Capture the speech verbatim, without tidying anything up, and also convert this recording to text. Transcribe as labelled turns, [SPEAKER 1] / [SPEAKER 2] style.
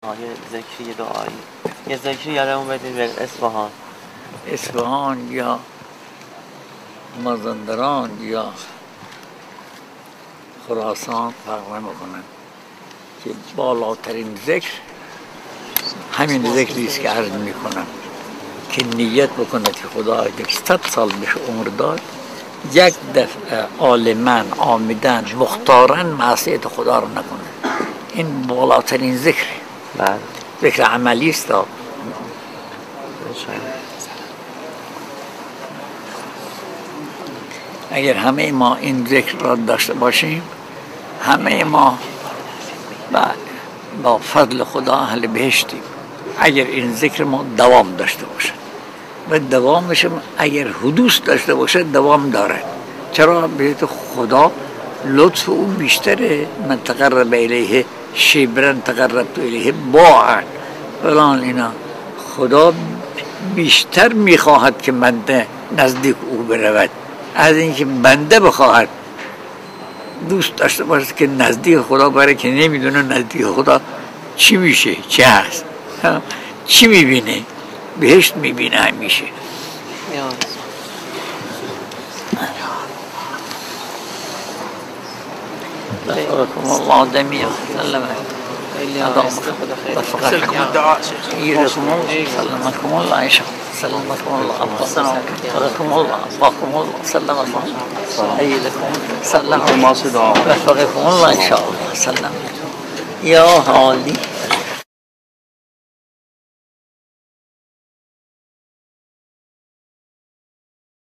[SPEAKER 1] یه ذکری دعایی یه ذکری یادمون بدید به اصفهان
[SPEAKER 2] اصفهان یا مازندران یا خراسان فرق نمی‌کنه که بالاترین ذکر همین ذکری است که عرض میکنم که نیت بکند که خدا اگر صد سال بهش عمر داد یک دفعه عالماً عامداً مختاراً معصیت خدا رو نکنه. این بالاترین ذکر،
[SPEAKER 1] بله
[SPEAKER 2] ذکر عملی است. اگر همه ما این ذکر را داشته باشیم، همه ما با, با فضل خدا اهل بهشتیم. اگر این ذکر ما دوام داشته باشد و دوامش اگر حدوث داشته باشد دوام داره. چرا؟ بهت خدا لطف او بیشتره. من تقرب الیه شبرن تقربت الیه باعا فلان. اینا خدا بیشتر میخواهد که بنده نزدیک او برود از اینکه بنده بخواهد دوست داشته باشه که نزدیک خدا بره، که نمیدونه نزدیک خدا چی میشه، چه هست، چی میبینه. بهشت میبینه همیشه. بفركم الله جميعا سلمك سلمكم سلمكم الله ان شاء الله سلمكم الله بفركم الله بفركم الله سلمكم ايدكم سلمكم بفركم الله ان شاء الله سلم يا حالي